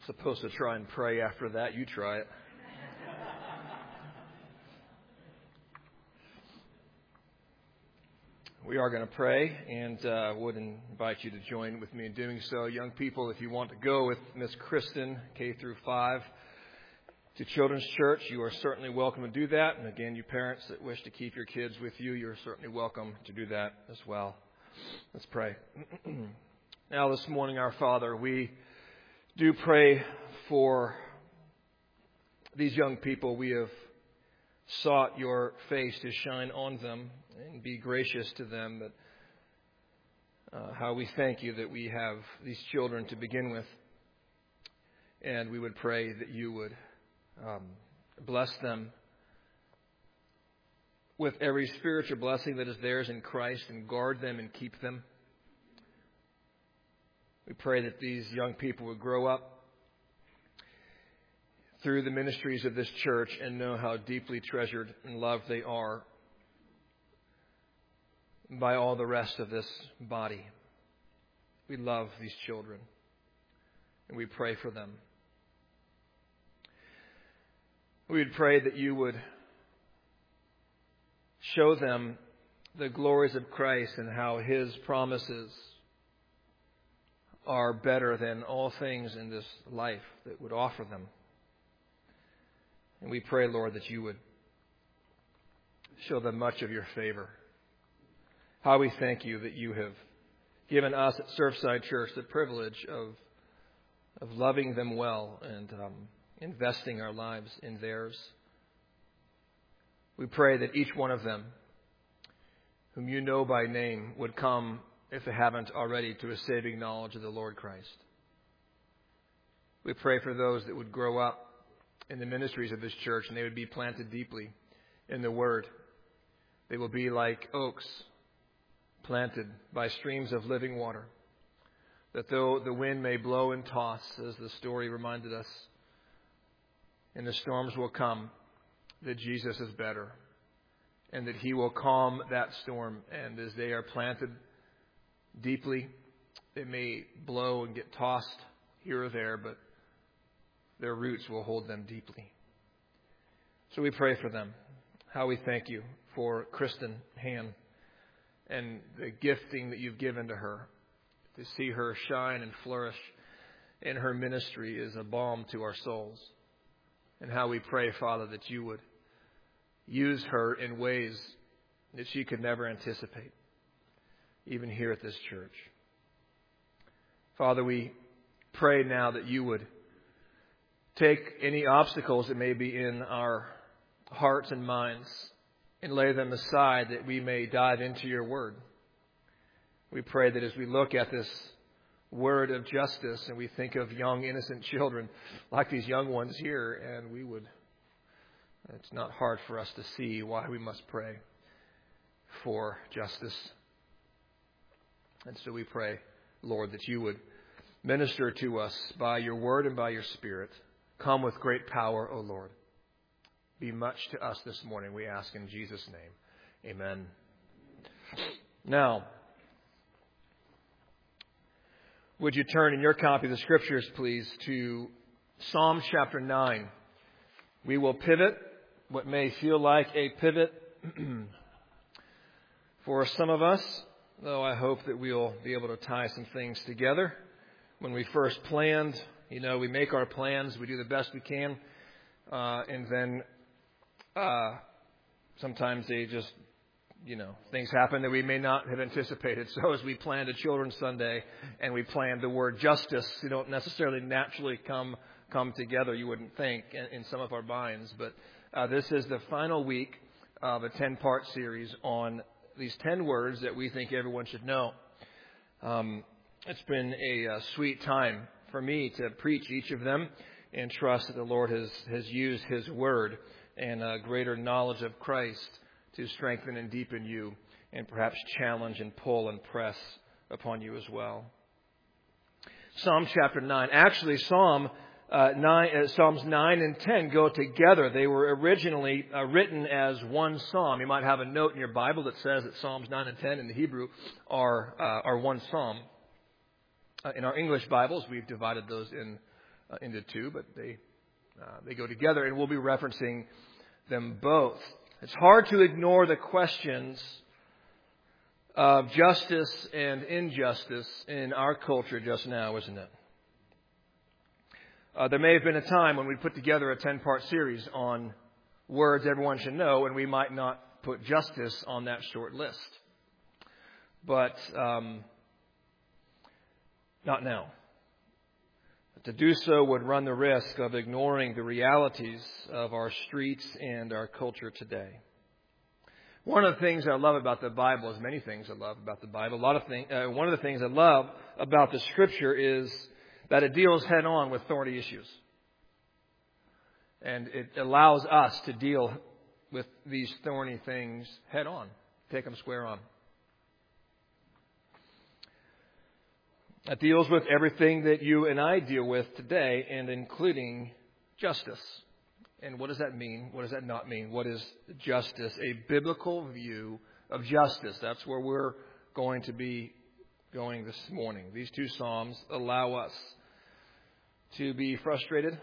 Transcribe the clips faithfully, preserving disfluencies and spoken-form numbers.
Supposed to try and pray after that. You try it. We are going to pray, and uh, would invite you to join with me in doing so. Young people, if you want to go with Miss Kristen, K through five, to Children's Church, you are certainly welcome to do that. And again, you parents that wish to keep your kids with you, you're certainly welcome to do that as well. Let's pray. Now, this morning, our Father, we do pray for these young people. We have sought your face to shine on them and be gracious to them. But uh, how we thank you that we have these children to begin with. And we would pray that you would um, bless them with every spiritual blessing that is theirs in Christ, and guard them and keep them. We pray that these young people would grow up through the ministries of this church and know how deeply treasured and loved they are by all the rest of this body. We love these children, and we pray for them. We would pray that you would show them the glories of Christ and how His promises are better than all things in this life that would offer them. And we pray, Lord, that you would show them much of your favor. How we thank you that you have given us at Surfside Church the privilege of of loving them well and um, investing our lives in theirs. We pray that each one of them, whom you know by name, would come, if they haven't already, to a saving knowledge of the Lord Christ. We pray for those that would grow up in the ministries of this church, and they would be planted deeply in the Word. They will be like oaks planted by streams of living water, that though the wind may blow and toss, as the story reminded us, and the storms will come, that Jesus is better, and that He will calm that storm. And as they are planted deeply, they may blow and get tossed here or there, but their roots will hold them deeply. So we pray for them. How we thank you for Kristen Han and the gifting that you've given to her. To see her shine and flourish in her ministry is a balm to our souls. And how we pray, Father, that you would use her in ways that she could never anticipate, even here at this church. Father, we pray now that you would take any obstacles that may be in our hearts and minds and lay them aside, that we may dive into your word. We pray that as we look at this word of justice and we think of young, innocent children like these young ones here, and we would, it's not hard for us to see why we must pray for justice. And so we pray, Lord, that you would minister to us by your word and by your Spirit. Come with great power, O Lord. Be much to us this morning, we ask in Jesus' name. Amen. Now, would you turn in your copy of the Scriptures, please, to Psalm chapter nine. We will pivot what may feel like a pivot for some of us, though I hope that we'll be able to tie some things together. When we first planned, you know, we make our plans, we do the best we can, uh, and then uh, sometimes they just, you know, things happen that we may not have anticipated. So as we planned a Children's Sunday and we planned the word justice, you don't necessarily naturally come come together, you wouldn't think, in, in some of our minds. But uh, this is the final week of a ten-part series on these ten words that we think everyone should know. Um, it's been a, a sweet time for me to preach each of them and trust that the Lord has, has used His word and a greater knowledge of Christ to strengthen and deepen you and perhaps challenge and pull and press upon you as well. Psalm chapter nine. Actually, Psalm uh, nine, uh, Psalms nine and ten go together. They were originally uh, written as one psalm. You might have a note in your Bible that says that Psalms nine and ten in the Hebrew are uh, are one psalm. Uh, in our English Bibles, we've divided those in uh, into two, but they uh, they go together, and we'll be referencing them both. It's hard to ignore the questions of justice and injustice in our culture just now, isn't it? Uh, there may have been a time when we put together a ten-part series on words everyone should know, and we might not put justice on that short list. But um, not now. To do so would run the risk of ignoring the realities of our streets and our culture today. One of the things I love about the Bible is many things I love about the Bible. A lot of things. Uh, one of the things I love about the Scripture is that it deals head on with thorny issues. And it allows us to deal with these thorny things head on. Take them square on. It deals with everything that you and I deal with today, and including justice. And what does that mean? What does that not mean? What is justice? A biblical view of justice. That's where we're going to be going this morning. These two Psalms allow us to be frustrated,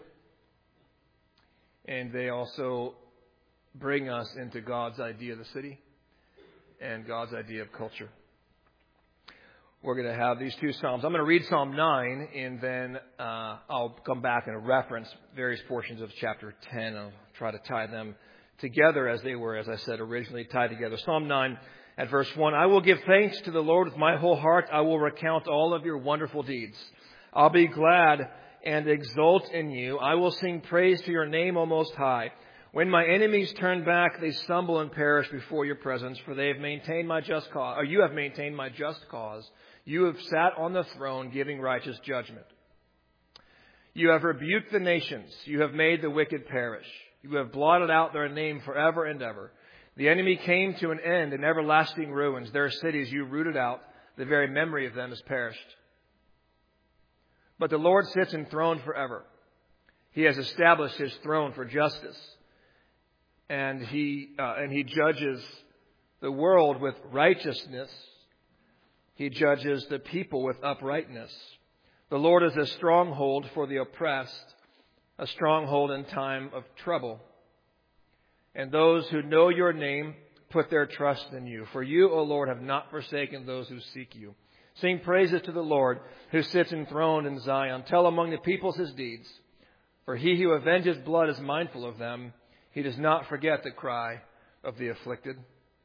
and they also bring us into God's idea of the city and God's idea of culture. We're going to have these two Psalms. I'm going to read Psalm nine, and then uh, I'll come back and reference various portions of chapter ten. I'll try to tie them together as they were, as I said, originally tied together. Psalm nine at verse one. I will give thanks to the Lord with my whole heart. I will recount all of your wonderful deeds. I'll be glad and exult in you. I will sing praise to your name, O Most High. When my enemies turn back, they stumble and perish before your presence, for they have maintained my just cause, or you have maintained my just cause. You have sat on the throne giving righteous judgment. You have rebuked the nations. You have made the wicked perish. You have blotted out their name forever and ever. The enemy came to an end in everlasting ruins. Their cities you rooted out. The very memory of them has perished. But the Lord sits enthroned forever. He has established his throne for justice. And he, uh, and he judges the world with righteousness. He judges the people with uprightness. The Lord is a stronghold for the oppressed, a stronghold in time of trouble. And those who know your name put their trust in you. For you, O Lord, have not forsaken those who seek you. Sing praises to the Lord, who sits enthroned in Zion. Tell among the peoples his deeds. For he who avenges blood is mindful of them. He does not forget the cry of the afflicted.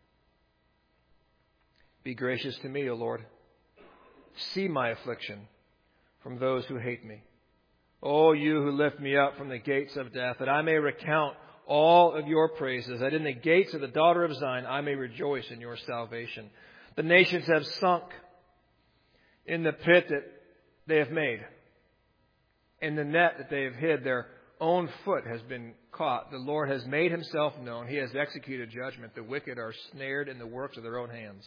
Be gracious to me, O Lord. See my affliction from those who hate me. O you who lift me up from the gates of death, that I may recount all of your praises, that in the gates of the daughter of Zion I may rejoice in your salvation. The nations have sunk in the pit that they have made. In the net that they have hid, their own foot has been caught. The Lord has made himself known. He has executed judgment. The wicked are snared in the works of their own hands.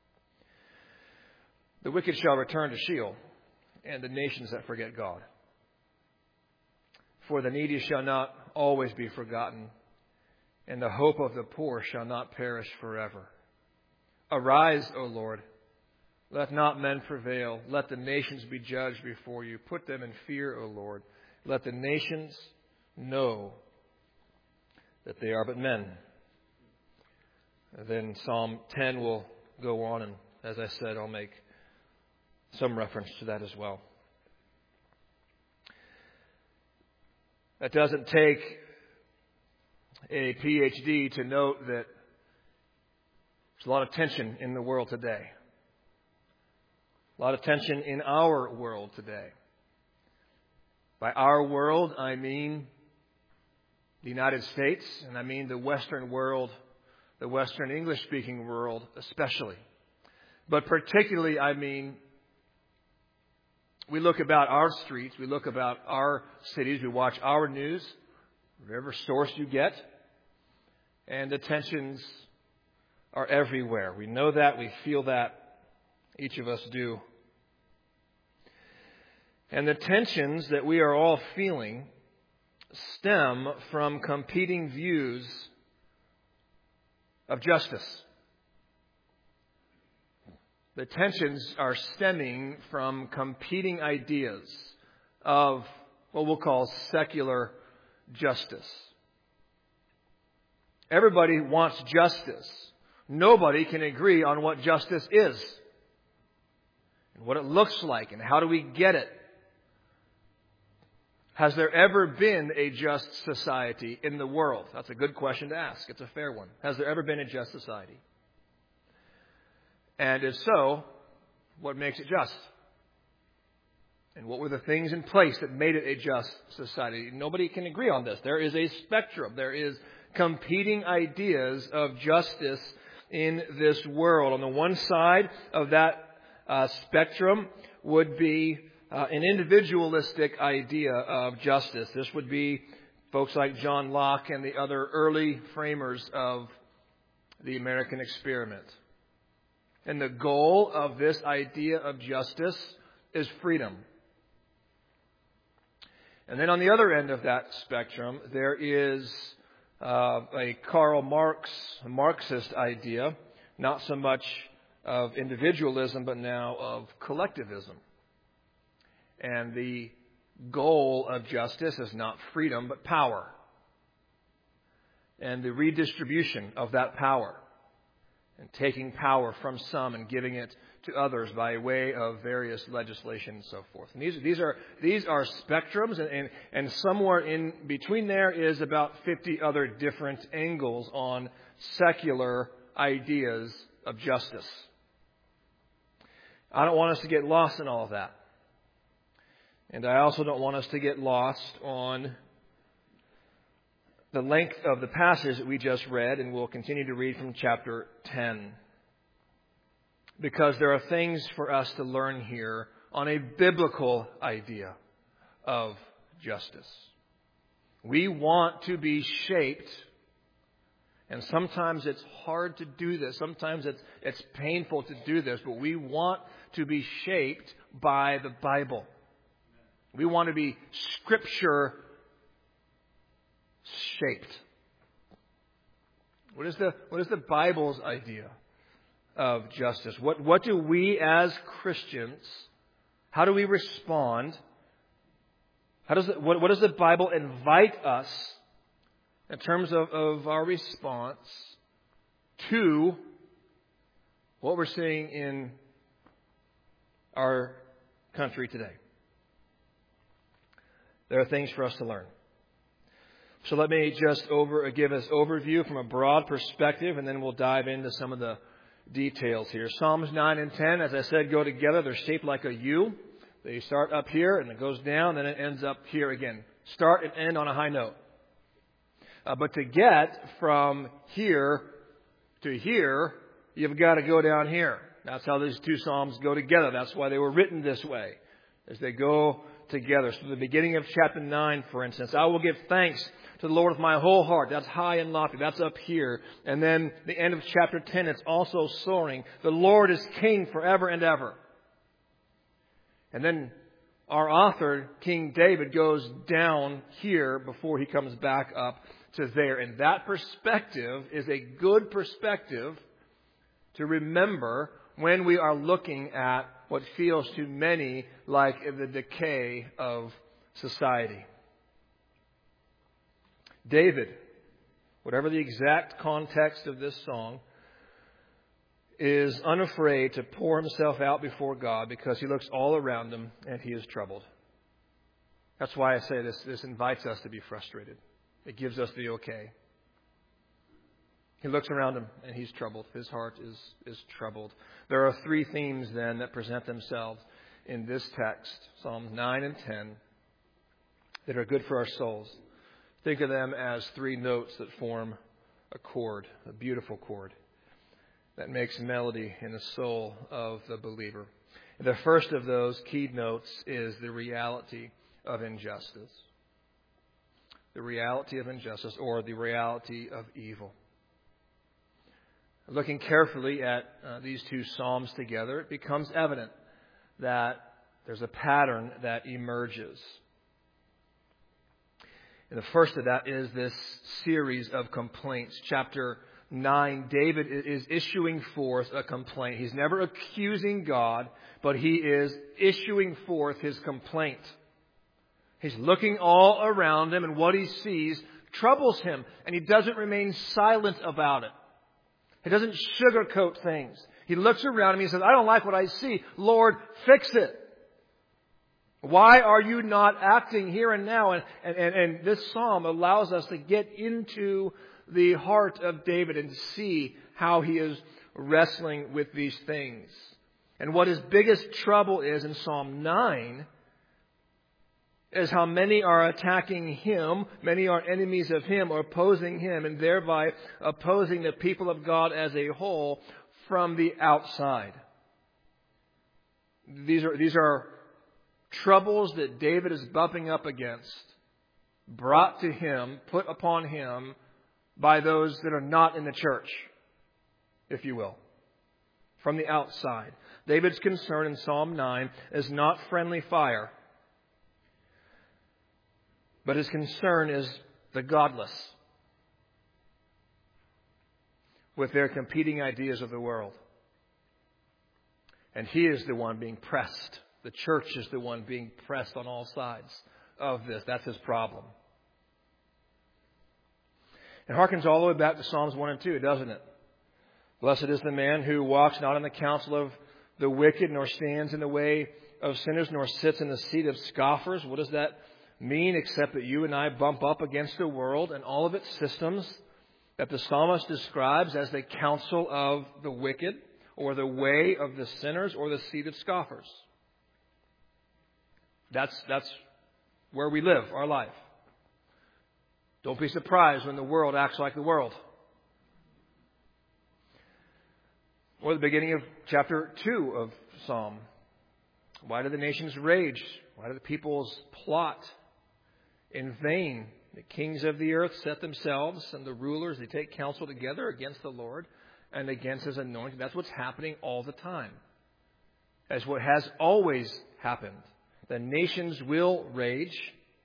The wicked shall return to Sheol, and the nations that forget God. For the needy shall not always be forgotten, and the hope of the poor shall not perish forever. Arise, O Lord. Let not men prevail. Let the nations be judged before you. Put them in fear, O Lord. Let the nations know that they are but men. And then Psalm ten will go on, and as I said, I'll make some reference to that as well. That doesn't take a P H D to note that there's a lot of tension in the world today. A lot of tension in our world today. By our world, I mean the United States, and I mean the Western world, the Western English-speaking world especially. But particularly, I mean, we look about our streets, we look about our cities, we watch our news, whatever source you get, and the tensions are everywhere. We know that, we feel that, each of us do. And the tensions that we are all feeling stem from competing views of justice. The tensions are stemming from competing ideas of what we'll call secular justice. Everybody wants justice. Nobody can agree on what justice is and what it looks like and how do we get it. Has there ever been a just society in the world? That's a good question to ask. It's a fair one. Has there ever been a just society? And if so, what makes it just? And what were the things in place that made it a just society? Nobody can agree on this. There is a spectrum. There is competing ideas of justice in this world. On the one side of that uh, spectrum would be uh, an individualistic idea of justice. This would be folks like John Locke and the other early framers of the American experiment. And the goal of this idea of justice is freedom. And then on the other end of that spectrum, there is uh, a Karl Marx, a Marxist idea, not so much of individualism, but now of collectivism. And the goal of justice is not freedom, but power. And the redistribution of that power. And taking power from some and giving it to others by way of various legislation and so forth. And these, these are these are spectrums, and, and, and somewhere in between there is about fifty other different angles on secular ideas of justice. I don't want us to get lost in all of that. And I also don't want us to get lost on the length of the passage that we just read, and we'll continue to read from chapter ten. Because there are things for us to learn here on a biblical idea of justice. We want to be shaped, and sometimes it's hard to do this. Sometimes it's, it's painful to do this, but we want to be shaped by the Bible. We want to be Scripture shaped. What is the what is the Bible's idea of justice? What what do we as Christians, how do we respond? How does it, what, what does the Bible invite us in terms of, of our response to what we're seeing in our country today? There are things for us to learn. So let me just over give us overview from a broad perspective, and then we'll dive into some of the details here. Psalms nine and ten, as I said, go together. They're shaped like a U. They start up here, and it goes down, then it ends up here again. Start and end on a high note. Uh, but to get from here to here, you've got to go down here. That's how these two psalms go together. That's why they were written this way, as they go together. So the beginning of chapter nine, for instance, I will give thanks to the Lord with my whole heart. That's high and lofty. That's up here. And then the end of chapter ten, it's also soaring. The Lord is king forever and ever. And then our author, King David, goes down here before he comes back up to there. And that perspective is a good perspective to remember when we are looking at what feels to many like the decay of society. David, whatever the exact context of this song, is unafraid to pour himself out before God because he looks all around him and he is troubled. That's why I say this, this invites us to be frustrated. It gives us the okay. He looks around him and he's troubled. His heart is, is troubled. There are three themes then that present themselves in this text, Psalms nine and ten, that are good for our souls. Think of them as three notes that form a chord, a beautiful chord that makes melody in the soul of the believer. And the first of those key notes is the reality of injustice. The reality of injustice, or the reality of evil. Looking carefully at uh, these two psalms together, it becomes evident that there's a pattern that emerges. And the first of that is this series of complaints. Chapter nine, David is issuing forth a complaint. He's never accusing God, but he is issuing forth his complaint. He's looking all around him, and what he sees troubles him, and he doesn't remain silent about it. He doesn't sugarcoat things. He looks around him and he says, I don't like what I see. Lord, fix it. Why are you not acting here and now? And, and, and this psalm allows us to get into the heart of David and see how he is wrestling with these things. And what his biggest trouble is in Psalm nine is how many are attacking him, many are enemies of him or opposing him, and thereby opposing the people of God as a whole from the outside. These are, these are troubles that David is bumping up against, brought to him, put upon him by those that are not in the church, if you will, from the outside. David's concern in Psalm nine is not friendly fire, but his concern is the godless with their competing ideas of the world. And he is the one being pressed. The church is the one being pressed on all sides of this. That's his problem. It harkens all the way back to Psalms one and two, doesn't it? Blessed is the man who walks not in the counsel of the wicked, nor stands in the way of sinners, nor sits in the seat of scoffers. What does that mean except that you and I bump up against the world and all of its systems that the psalmist describes as the counsel of the wicked, or the way of the sinners, or the seat of scoffers? That's, that's where we live our life. Don't be surprised when the world acts like the world. Or the beginning of chapter two of Psalm. Why do the nations rage? Why do the peoples plot in vain? The kings of the earth set themselves, and the rulers, they take counsel together against the Lord and against His anointed. That's what's happening all the time. That's what has always happened. The nations will rage,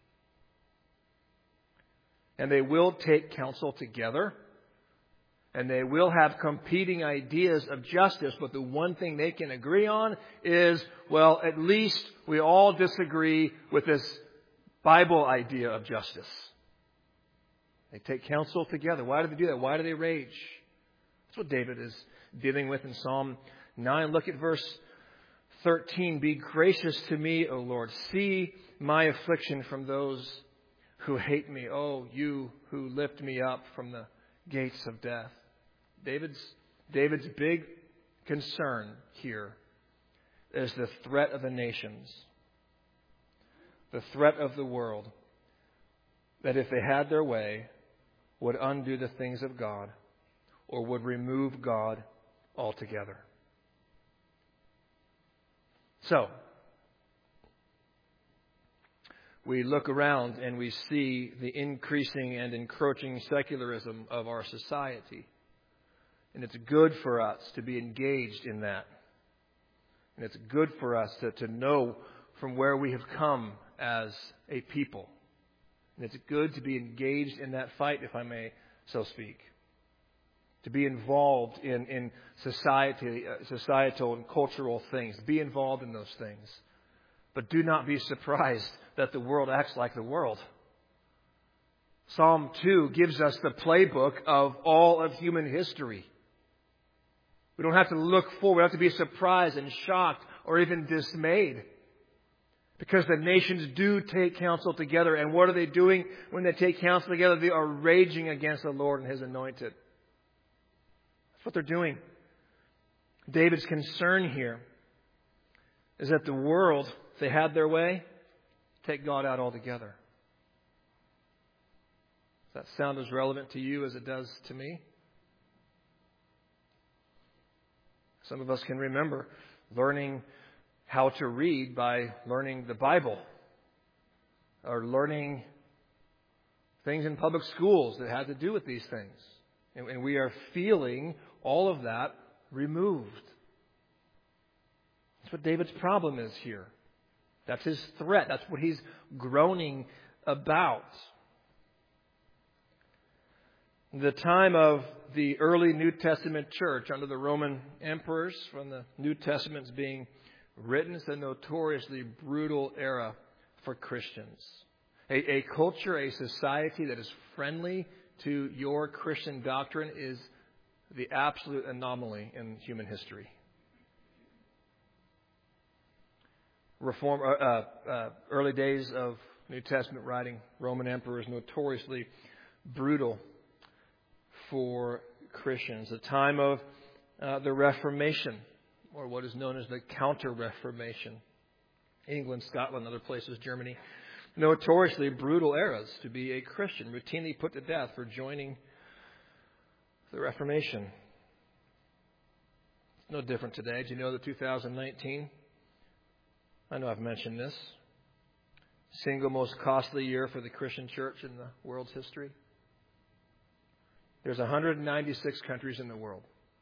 and they will take counsel together, and they will have competing ideas of justice, but the one thing they can agree on is, well, at least we all disagree with this Bible idea of justice. They take counsel together. Why do they do that? Why do they rage? That's what David is dealing with in Psalm nine. Look at verse thirteen. Be gracious to me, O Lord. See my affliction from those who hate me. Oh, you who lift me up from the gates of death. David's, David's big concern here is the threat of the nations, the threat of the world, that if they had their way, would undo the things of God or would remove God altogether. So, we look around and we see the increasing and encroaching secularism of our society. And it's good for us to be engaged in that. And it's good for us to, to know from where we have come as a people. And it's good to be engaged in that fight, if I may so speak. To be involved in, in society, uh, societal and cultural things. Be involved in those things. But do not be surprised that the world acts like the world. Psalm two gives us the playbook of all of human history. We don't have to look forward. We don't have to be surprised and shocked or even dismayed. Because the nations do take counsel together. And what are they doing when they take counsel together? They are raging against the Lord and His anointed. That's what they're doing. David's concern here is that the world, if they had their way, take God out altogether. Does that sound as relevant to you as it does to me? Some of us can remember learning how to read by learning the Bible, or learning things in public schools that had to do with these things. And, and we are feeling all of that removed. That's what David's problem is here. That's his threat. That's what he's groaning about. The time of the early New Testament church under the Roman emperors, from the New Testament's being written, it's a notoriously brutal era for Christians. A, a culture, a society that is friendly to your Christian doctrine is the absolute anomaly in human history. Reform, uh, uh, early days of New Testament writing, Roman emperors notoriously brutal for Christians. The time of uh, the Reformation, or what is known as the Counter-Reformation. England, Scotland, other places, Germany. Notoriously brutal eras to be a Christian, routinely put to death for joining the Reformation. It's no different today. Do you know that two thousand nineteen, I know I've mentioned this, single most costly year for the Christian church in the world's history? There's one hundred ninety-six countries in the world.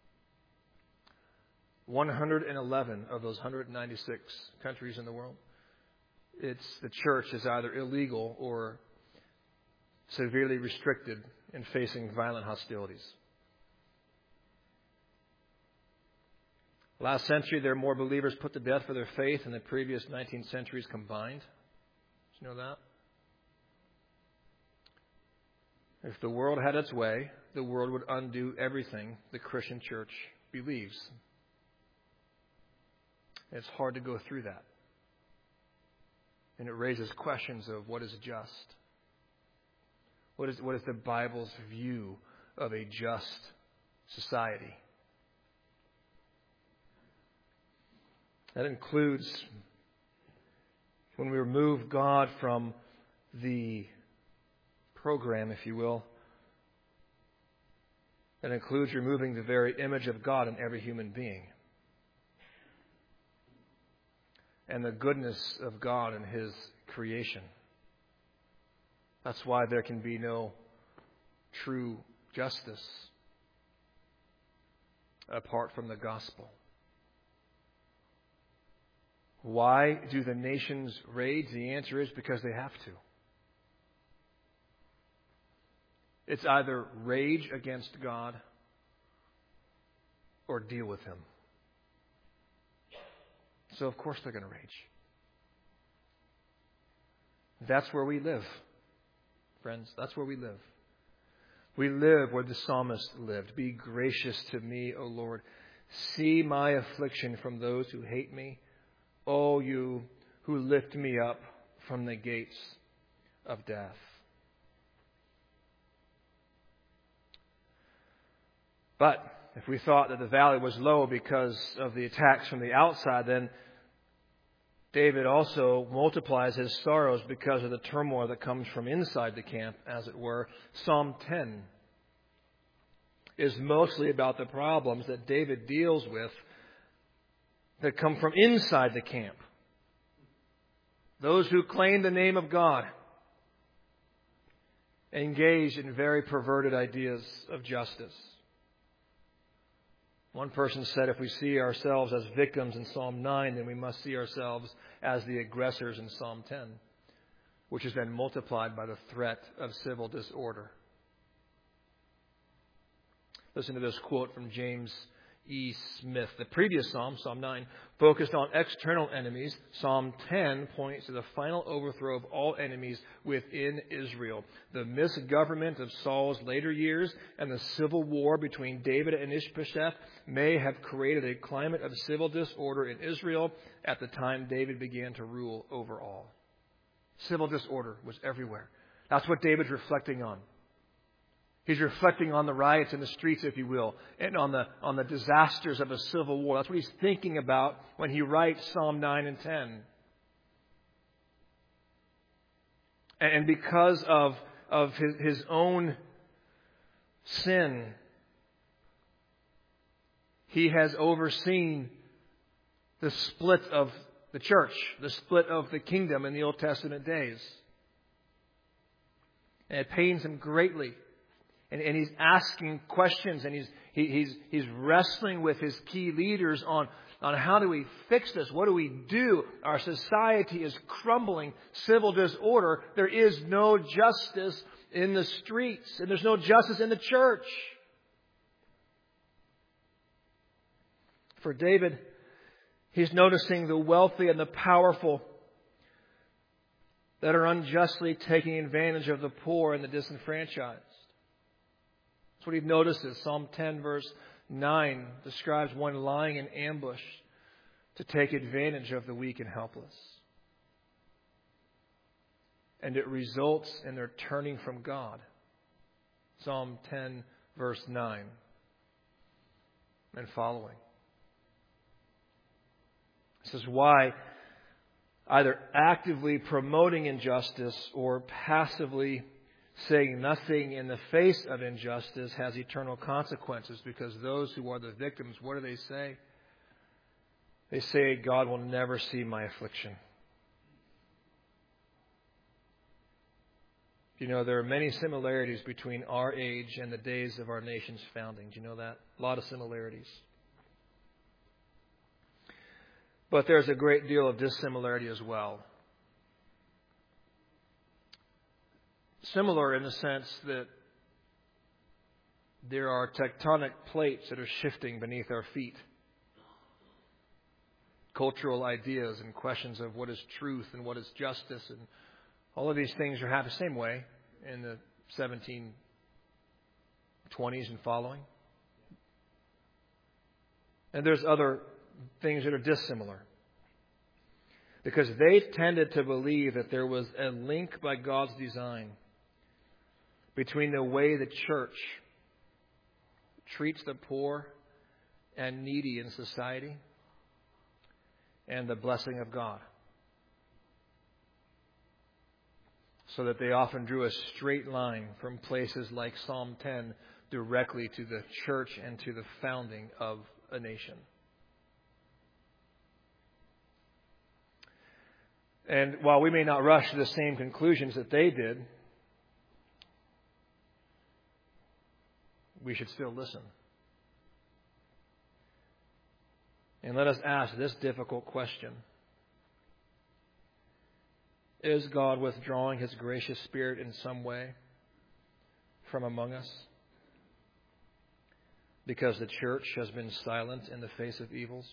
one hundred eleven of those one hundred ninety-six countries in the world, it's the church is either illegal or severely restricted and facing violent hostilities. Last century, there are more believers put to death for their faith than the previous nineteen centuries combined. Did you know that? If the world had its way, the world would undo everything the Christian church believes. It's hard to go through that. And it raises questions of what is just. What is, what is the Bible's view of a just society? That includes when we remove God from the program, if you will. That includes removing the very image of God in every human being. And the goodness of God in His creation. That's why there can be no true justice apart from the gospel. Why do the nations rage? The answer is because they have to. It's either rage against God or deal with Him. So of course they're going to rage. That's where we live, friends. That's where we live. We live where the psalmist lived. Be gracious to me, O Lord. See my affliction from those who hate me. O you who lift me up from the gates of death. But if we thought that the valley was low because of the attacks from the outside, then David also multiplies his sorrows because of the turmoil that comes from inside the camp, as it were. Psalm ten is mostly about the problems that David deals with that come from inside the camp. Those who claim the name of God engage in very perverted ideas of justice. One person said if we see ourselves as victims in Psalm nine, then we must see ourselves as the aggressors in Psalm ten, which has been multiplied by the threat of civil disorder. Listen to this quote from James E. Smith. The previous Psalm, Psalm nine, focused on external enemies. Psalm ten points to the final overthrow of all enemies within Israel. The misgovernment of Saul's later years and the civil war between David and Ishbosheth may have created a climate of civil disorder in Israel at the time David began to rule over all. Civil disorder was everywhere. That's what David's reflecting on. He's reflecting on the riots in the streets, if you will, and on the on the disasters of a civil war. That's what he's thinking about when he writes Psalm nine and ten. And because of, of his, his own sin, he has overseen the split of the church, the split of the kingdom in the Old Testament days. And it pains him greatly. And, and he's asking questions, and he's he, he's he's wrestling with his key leaders on, on how do we fix this? What do we do? Our society is crumbling. Civil disorder. There is no justice in the streets, and there's no justice in the church. For David, he's noticing the wealthy and the powerful that are unjustly taking advantage of the poor and the disenfranchised. That's what he notices. Psalm ten verse nine describes one lying in ambush to take advantage of the weak and helpless. And it results in their turning from God. Psalm ten verse nine and following. This is why either actively promoting injustice or passively saying nothing in the face of injustice has eternal consequences, because those who are the victims, what do they say? They say, God will never see my affliction. You know, there are many similarities between our age and the days of our nation's founding. Do you know that? A lot of similarities. But there's a great deal of dissimilarity as well. Similar in the sense that there are tectonic plates that are shifting beneath our feet. Cultural ideas and questions of what is truth and what is justice, and all of these things are happening the same way in the seventeen twenties and following. And there's other things that are dissimilar, because they tended to believe that there was a link by God's design between the way the church treats the poor and needy in society and the blessing of God. So that they often drew a straight line from places like Psalm ten directly to the church and to the founding of a nation. And while we may not rush to the same conclusions that they did, we should still listen. And let us ask this difficult question. Is God withdrawing His gracious Spirit in some way from among us because the church has been silent in the face of evils?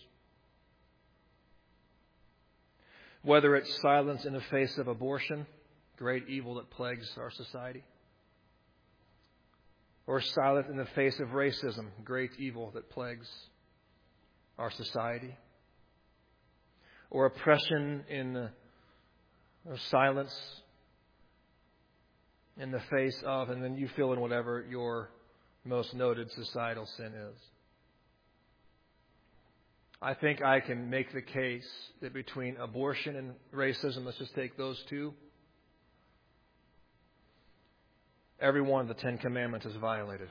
Whether it's silence in the face of abortion, great evil that plagues our society, or silent in the face of racism, great evil that plagues our society, or oppression in the or silence in the face of, and then you fill in whatever your most noted societal sin is. I think I can make the case that between abortion and racism, let's just take those two, every one of the Ten Commandments is violated.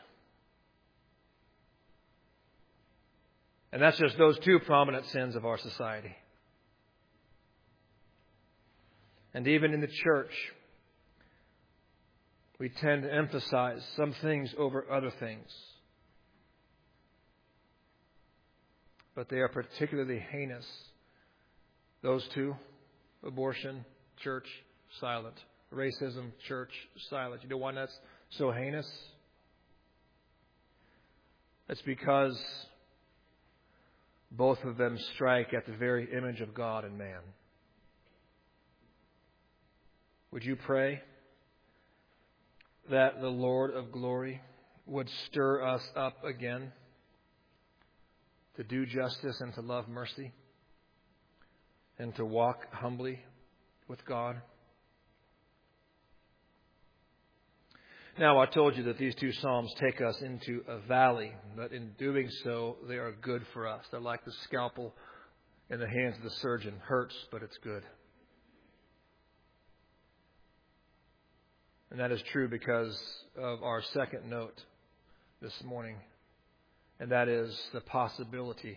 And that's just those two prominent sins of our society. And even in the church, we tend to emphasize some things over other things. But they are particularly heinous. Those two, abortion, church, silent. Racism, church, silent. You know why that's so heinous? It's because both of them strike at the very image of God and man. Would you pray that the Lord of glory would stir us up again to do justice and to love mercy and to walk humbly with God? Now, I told you that these two Psalms take us into a valley, but in doing so, they are good for us. They're like the scalpel in the hands of the surgeon. Hurts, but it's good. And that is true because of our second note this morning, and that is the possibility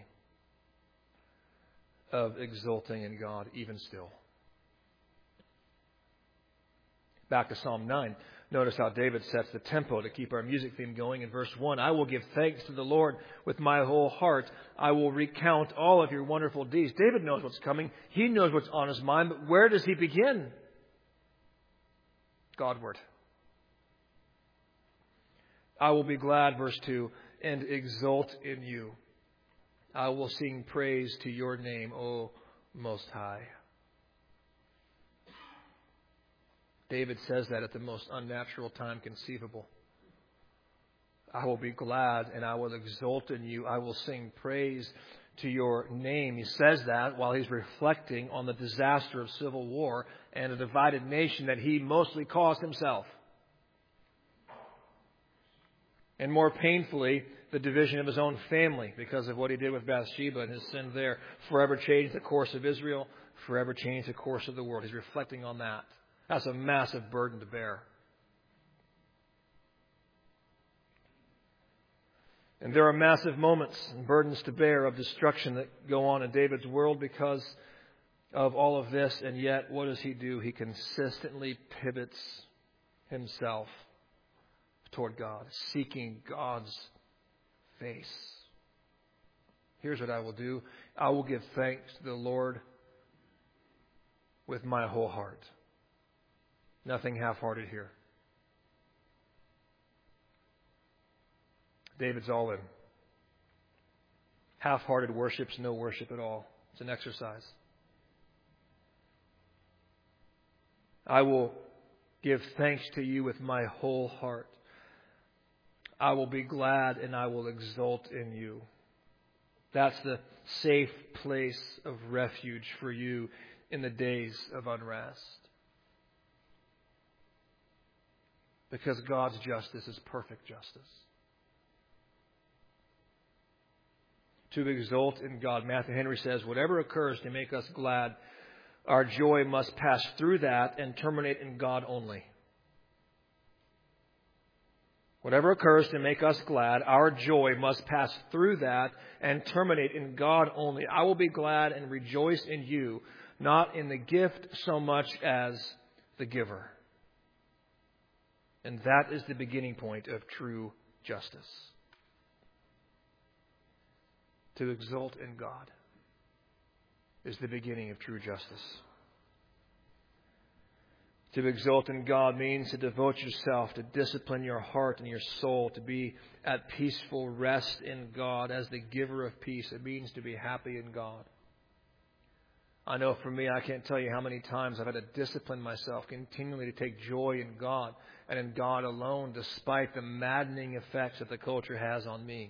of exulting in God even still. Back to Psalm nine. Notice how David sets the tempo to keep our music theme going. In verse one, I will give thanks to the Lord with my whole heart. I will recount all of your wonderful deeds. David knows what's coming. He knows what's on his mind. But where does he begin? Godward. I will be glad, verse two, and exult in you. I will sing praise to your name, O Most High. David says that at the most unnatural time conceivable. I will be glad and I will exult in you. I will sing praise to your name. He says that while he's reflecting on the disaster of civil war and a divided nation that he mostly caused himself. And more painfully, the division of his own family because of what he did with Bathsheba and his sin there. Forever changed the course of Israel, forever changed the course of the world. He's reflecting on that. That's a massive burden to bear. And there are massive moments and burdens to bear of destruction that go on in David's world because of all of this. And yet, what does he do? He consistently pivots himself toward God, seeking God's face. Here's what I will do. I will give thanks to the Lord with my whole heart. Nothing half-hearted here. David's all in. Half-hearted worship's no worship at all. It's an exercise. I will give thanks to you with my whole heart. I will be glad and I will exult in you. That's the safe place of refuge for you in the days of unrest. Because God's justice is perfect justice. To exult in God. Matthew Henry says, whatever occurs to make us glad, our joy must pass through that and terminate in God only. Whatever occurs to make us glad, our joy must pass through that and terminate in God only. I will be glad and rejoice in you, not in the gift so much as the giver. And that is the beginning point of true justice. To exult in God is the beginning of true justice. To exult in God means to devote yourself, to discipline your heart and your soul, to be at peaceful rest in God as the giver of peace. It means to be happy in God. I know for me, I can't tell you how many times I've had to discipline myself continually to take joy in God and in God alone, despite the maddening effects that the culture has on me.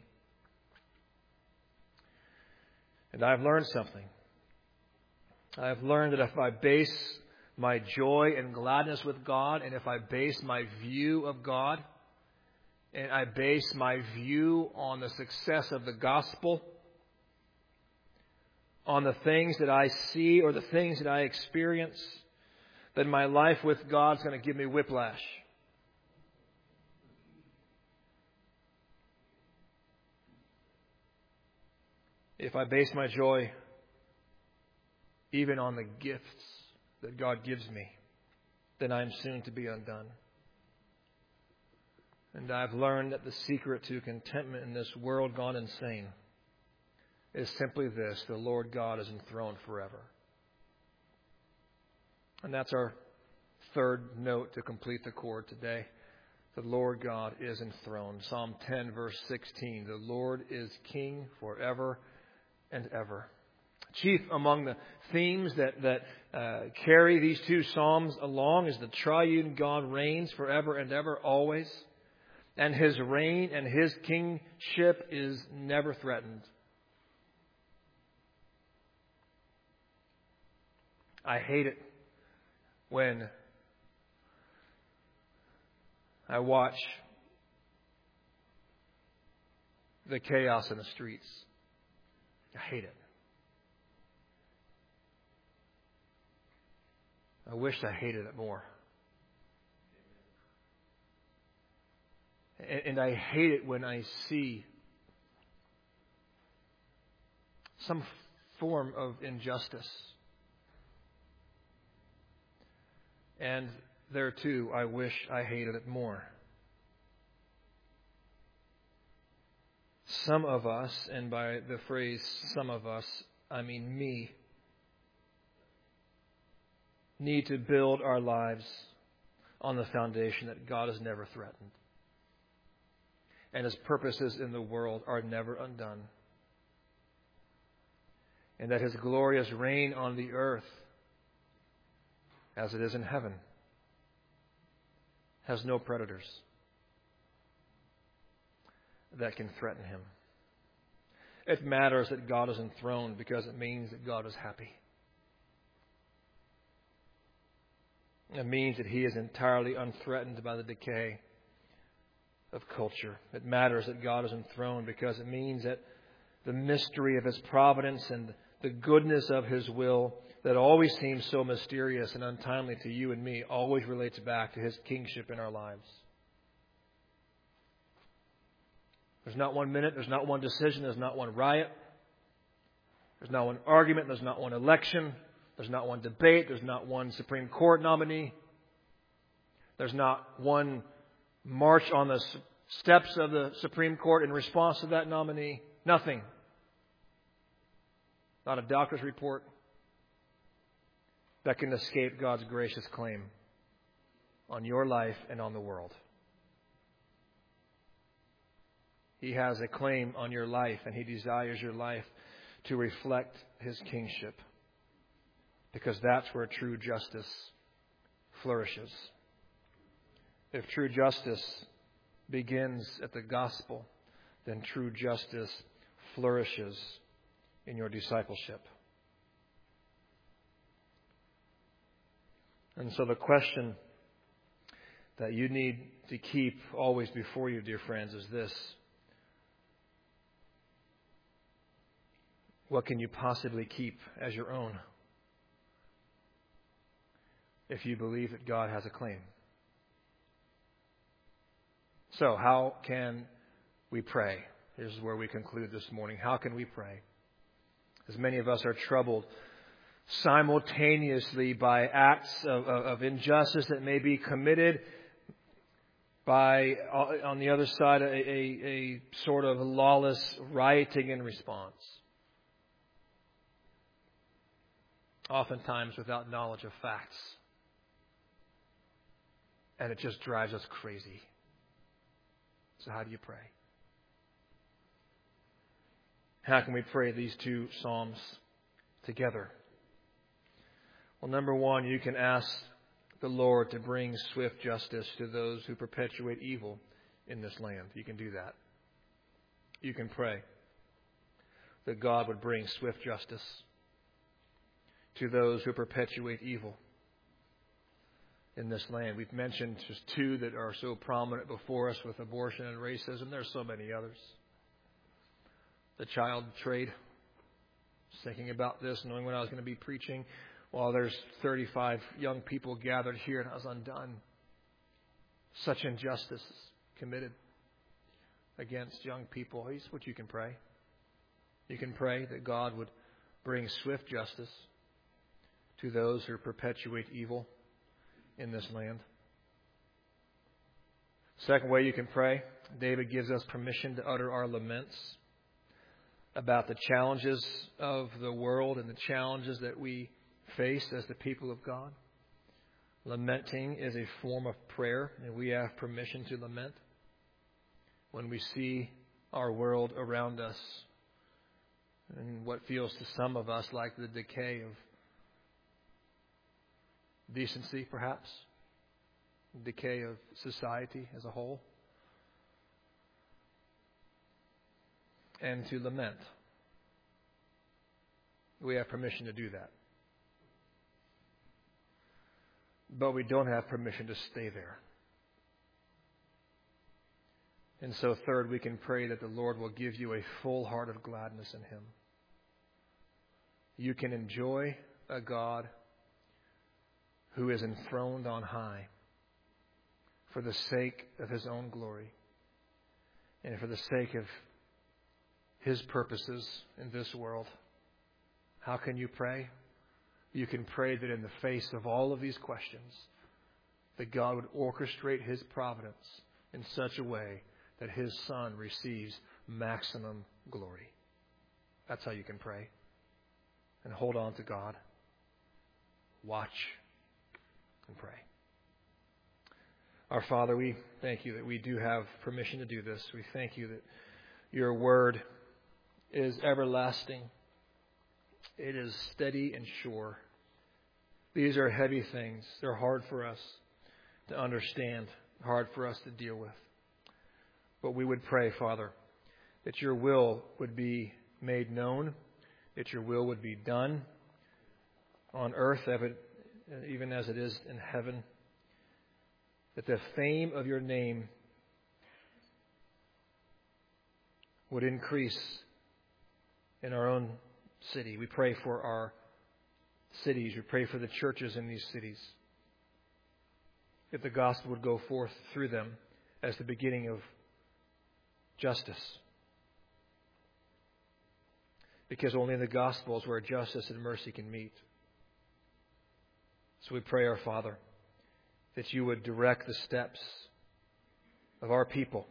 And I've learned something. I've learned that if I base my joy and gladness with God, and if I base my view of God, and I base my view on the success of the gospel, on the things that I see or the things that I experience, then my life with God is going to give me whiplash. If I base my joy even on the gifts that God gives me, then I am soon to be undone. And I've learned that the secret to contentment in this world gone insane is simply this: the Lord God is enthroned forever. And that's our third note to complete the chord today. The Lord God is enthroned. Psalm ten, verse sixteen. The Lord is King forever and ever. Chief among the themes that, that uh, carry these two Psalms along is the triune God reigns forever and ever, always. And His reign and His kingship is never threatened. I hate it when I watch the chaos in the streets. I hate it. I wish I hated it more. And I hate it when I see some form of injustice. And there too, I wish I hated it more. Some of us, and by the phrase some of us, I mean me, need to build our lives on the foundation that God is never threatened. And His purposes in the world are never undone. And that His glorious reign on the earth, as it is in heaven, has no predators that can threaten him. It matters that God is enthroned because it means that God is happy. It means that He is entirely unthreatened by the decay of culture. It matters that God is enthroned because it means that the mystery of His providence and the goodness of His will that always seems so mysterious and untimely to you and me always relates back to His kingship in our lives. There's not one minute, there's not one decision, there's not one riot, there's not one argument, there's not one election, there's not one debate, there's not one Supreme Court nominee, there's not one march on the steps of the Supreme Court in response to that nominee. Nothing. Not a doctor's report that can escape God's gracious claim on your life and on the world. He has a claim on your life, and He desires your life to reflect His kingship, because that's where true justice flourishes. If true justice begins at the gospel, then true justice flourishes in your discipleship. And so the question that you need to keep always before you, dear friends, is this: what can you possibly keep as your own if you believe that God has a claim? So, how can we pray? Here's where we conclude this morning. How can we pray? As many of us are troubled simultaneously by acts of, of, of injustice that may be committed by, on the other side, a, a, a sort of lawless rioting in response. Oftentimes without knowledge of facts. And it just drives us crazy. So how do you pray? How can we pray these two Psalms together? Well, number one, you can ask the Lord to bring swift justice to those who perpetuate evil in this land. You can do that. You can pray that God would bring swift justice to those who perpetuate evil in this land. We've mentioned just two that are so prominent before us with abortion and racism. There's so many others. The child trade. Just thinking about this, knowing when I was going to be preaching, while there's thirty-five young people gathered here, and I was undone. Such injustice committed against young people. Here's what you can pray. You can pray that God would bring swift justice to those who perpetuate evil in this land. Second way you can pray, David gives us permission to utter our laments about the challenges of the world and the challenges that we face as the people of God. Lamenting is a form of prayer, and we have permission to lament when we see our world around us and what feels to some of us like the decay of decency, perhaps, decay of society as a whole, and to lament. We have permission to do that. But we don't have permission to stay there. And so third, we can pray that the Lord will give you a full heart of gladness in Him. You can enjoy a God who is enthroned on high for the sake of His own glory and for the sake of His purposes in this world. How can you pray? You can pray that in the face of all of these questions, that God would orchestrate His providence in such a way that His Son receives maximum glory. That's how you can pray. And hold on to God. Watch and pray. Our Father, we thank You that we do have permission to do this. We thank You that Your Word is everlasting. It is steady and sure. These are heavy things. They're hard for us to understand. hard for us to deal with. But we would pray, Father, that your will would be made known, that your will would be done on earth, even as it is in heaven, that the fame of your name would increase in our own city. We pray for our cities. We pray for the churches in these cities, that the gospel would go forth through them as the beginning of justice. Because only in the gospel is where justice and mercy can meet. So we pray, our Father, that you would direct the steps of our people.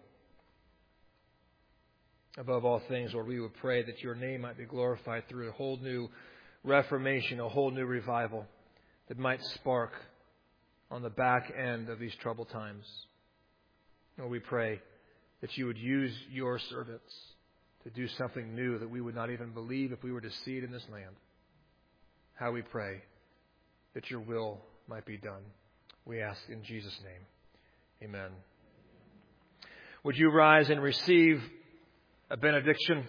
Above all things, Lord, we would pray that your name might be glorified through a whole new reformation, a whole new revival that might spark on the back end of these troubled times. Lord, we pray that you would use your servants to do something new that we would not even believe if we were to see it in this land. How we pray that your will might be done. We ask in Jesus' name. Amen. Would you rise and receive a benediction?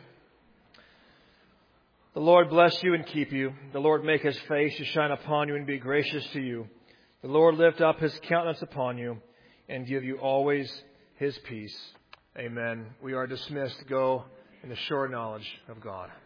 The Lord bless you and keep you. The Lord make his face to shine upon you and be gracious to you. The Lord lift up his countenance upon you and give you always his peace. Amen. We are dismissed. Go in the sure knowledge of God.